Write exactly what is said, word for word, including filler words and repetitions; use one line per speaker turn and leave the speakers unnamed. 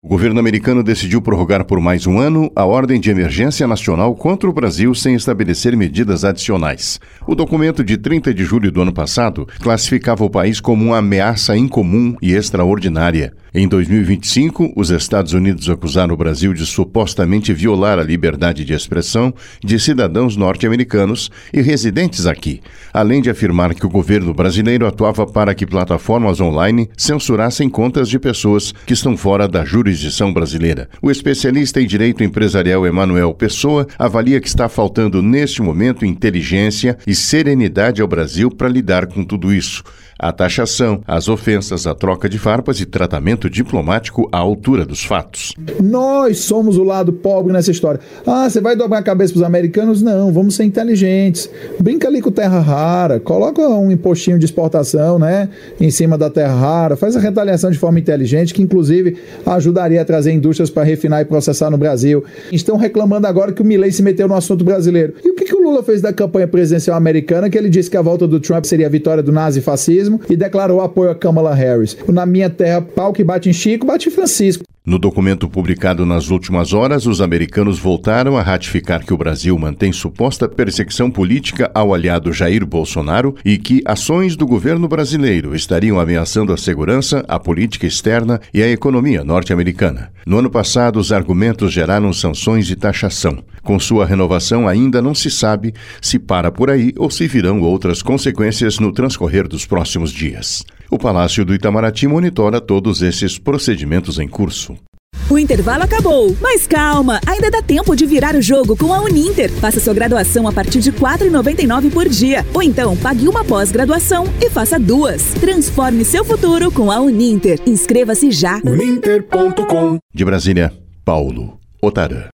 O governo americano decidiu prorrogar por mais um ano a ordem de emergência nacional contra o Brasil sem estabelecer medidas adicionais. O documento de trinta de julho do ano passado classificava o país como uma ameaça incomum e extraordinária. Em dois mil e vinte e cinco, os Estados Unidos acusaram o Brasil de supostamente violar a liberdade de expressão de cidadãos norte-americanos e residentes aqui, além de afirmar que o governo brasileiro atuava para que plataformas online censurassem contas de pessoas que estão fora da jurisdição brasileira. O especialista em direito empresarial Emanuel Pessoa avalia que está faltando neste momento inteligência e serenidade ao Brasil para lidar com tudo isso. A taxação, as ofensas, a troca de farpas e tratamento diplomático à altura dos fatos.
Nós somos o lado pobre nessa história. Ah, você vai dobrar a cabeça para os americanos? Não, vamos ser inteligentes. Brinca ali com terra rara, coloca um impostinho de exportação, né, em cima da terra rara, faz a retaliação de forma inteligente, que inclusive ajudaria a trazer indústrias para refinar e processar no Brasil. Estão reclamando agora que o Milei se meteu no assunto brasileiro. E o que, que o Lula fez da campanha presidencial americana, que ele disse que a volta do Trump seria a vitória do nazifascismo e declarou apoio a Kamala Harris. Na minha terra, pau que bate em Chico, bate em Francisco.
No documento publicado nas últimas horas, os americanos voltaram a ratificar que o Brasil mantém suposta perseguição política ao aliado Jair Bolsonaro e que ações do governo brasileiro estariam ameaçando a segurança, a política externa e a economia norte-americana. No ano passado, os argumentos geraram sanções e taxação. Com sua renovação, ainda não se sabe se para por aí ou se virão outras consequências no transcorrer dos próximos dias. O Palácio do Itamaraty monitora todos esses procedimentos em curso.
O intervalo acabou, mas calma, ainda dá tempo de virar o jogo com a Uninter. Faça sua graduação a partir de quatro reais e noventa e nove centavos por dia. Ou então, pague uma pós-graduação e faça duas. Transforme seu futuro com a Uninter. Inscreva-se já.
uninter ponto com. De Brasília, Paulo Otarã.